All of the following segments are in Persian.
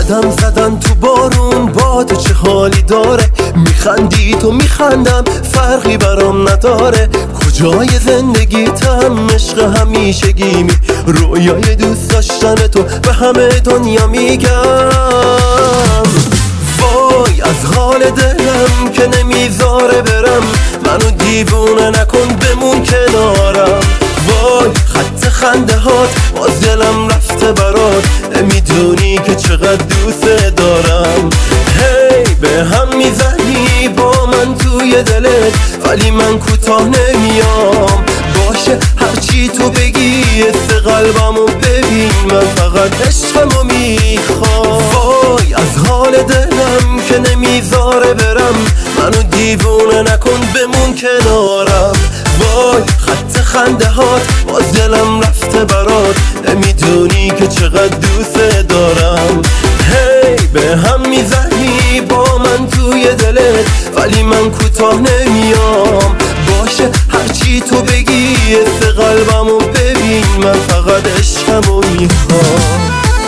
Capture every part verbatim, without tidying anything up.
قدم زدن تو بارون با تو چه حالی داره؟ میخندی تو میخندم فرقی برام نداره. کجای زندگیتم عشق همیشگیمی، رویای دوست داشتن تو به همه دنیا میگم. وای از حال دلم که نمیذاره برم، منو دیوونه نکن بمون کنارم. وای خط خنده هات باز دلم رفته برات، نمیدونی که چقدر دوست دارم. هی به هم میزنی با من توی دلت، ولی من کوتاه نمیام. باشه هرچی تو بگی است قلبمو ببین، من فقط عشقمو میخوام. وای از حال دلم که نمیذاره برم، منو دیوونه نکن بمون کنارم. وای خط خنده هات باز دلم رفته برات، نمیدونی که چقدر دوست دارم. هی به هم میزنی با من توی دلت، ولی من کوتاه نمیام. باشه هرچی تو بگی است قلبمو ببین، من فقط عشقمو میخوام.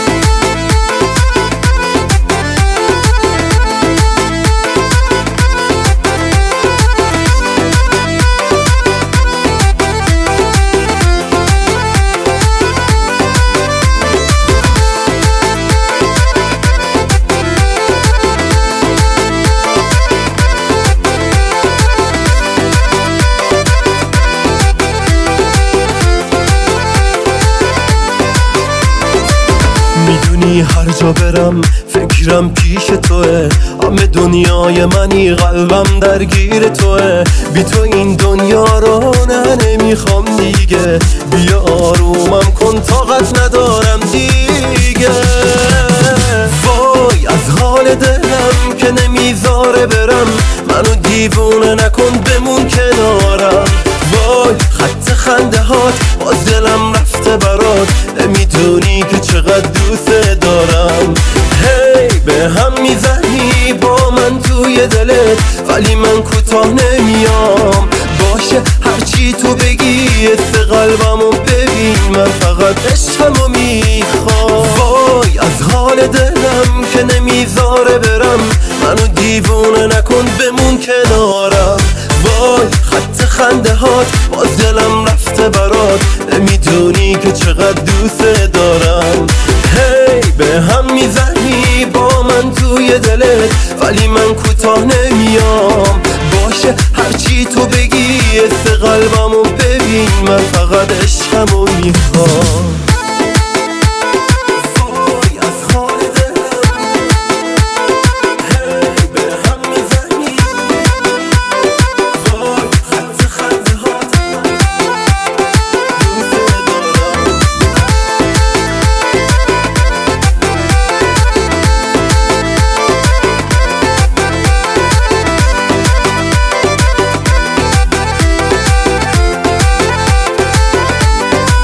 میدونی هر جا برم فکرم پیش توه، همه دنیای منی قلبم درگیر توه. بی تو این دنیا رو نه نمیخوام دیگه، بیا آرومم کن طاقت ندارم دیگه. وای از حال دلم که نمیذاره برم، منو دیوونه نکن بمون کنارم. وای خط خنده هات باز دلم رفته برات، نمیدونی که چقدر دوست دارم. هی به هم میزنی با من توی دلت، ولی من کوتاه نمیام. باشه هرچی تو بگی است قلبمو ببین، من فقط عشقمو میخوام. وای از حال دلم که نمیذاره برم، منو دیوونه نکن بمون کنارم. وای خط خنده هات باز دلم رفته برات، نمیدونی که چقدر دوست دارم. هی به هم میزنی با من توی دلت، ولی من کوتاه نمیام. باشه هرچی تو بگی است قلبمو ببین، من فقط عشقمو میخوام.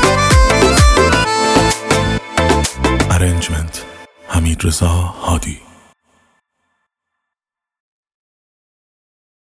Arrangement حمیدرضا هادی.